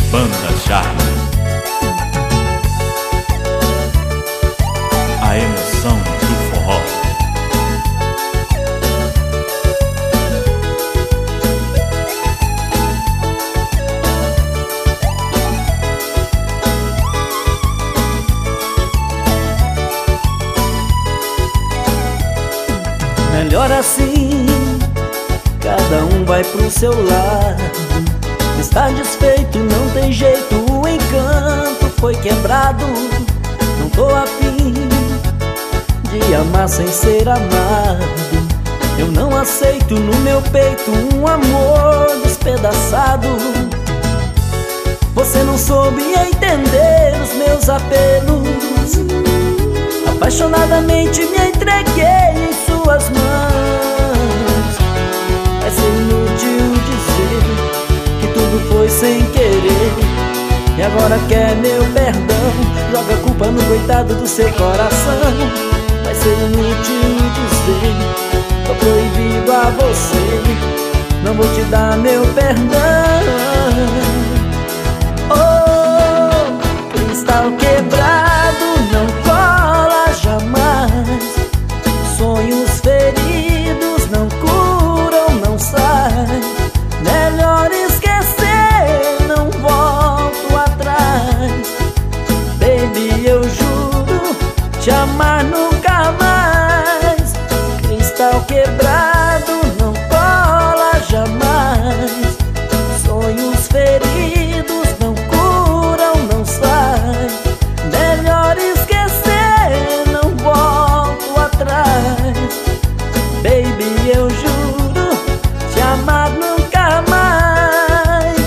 Banda Charme, a emoção do forró. Melhor assim, cada um vai pro seu lado. Está desfeito, não tem jeito, o encanto foi quebrado. Não tô afim de amar sem ser amado. Eu não aceito no meu peito um amor despedaçado. Você não soube entender os meus apelos. Apaixonadamente me entreguei em suas mãos. Vai ser inútil dizer que tudo foi sem querer, e agora quer meu perdão. Joga a culpa no coitado do seu coração. Vai ser inútil dizer, tô proibido a você, não vou te dar meu perdão. Oh, cristal quebrado não cola jamais. Sonhos feridos não curam, não sai. Melhor esquecer, não volto atrás. Baby, eu juro te amar nunca mais. Cristal quebrado não cola jamais. Sonhos feridos não curam, não sai. Melhor esquecer, não volto atrás. Baby, eu juro te amar nunca mais.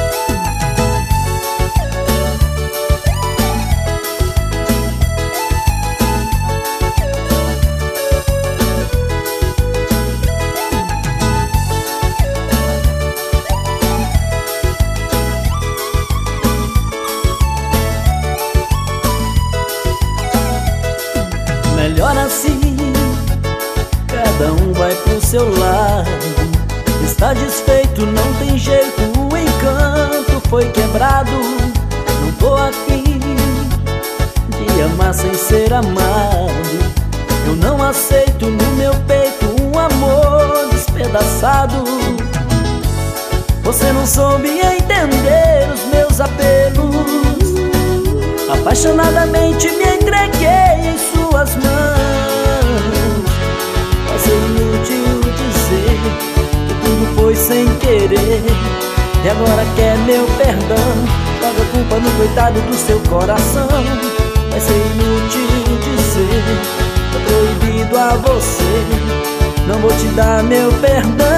Melhor assim, cada um vai pro seu lado. Está desfeito, não tem jeito, o encanto foi quebrado. Não tô afim de amar sem ser amado. Eu não aceito no meu peito um amor despedaçado. Você não soube entender os meus apelos. Apaixonadamente me entreguei em suas mãos. Vai ser inútil dizer que tudo foi sem querer, e agora quer meu perdão. Joga a culpa no coitado do seu coração. Vai ser inútil dizer, tô proibido a você, não vou te dar meu perdão.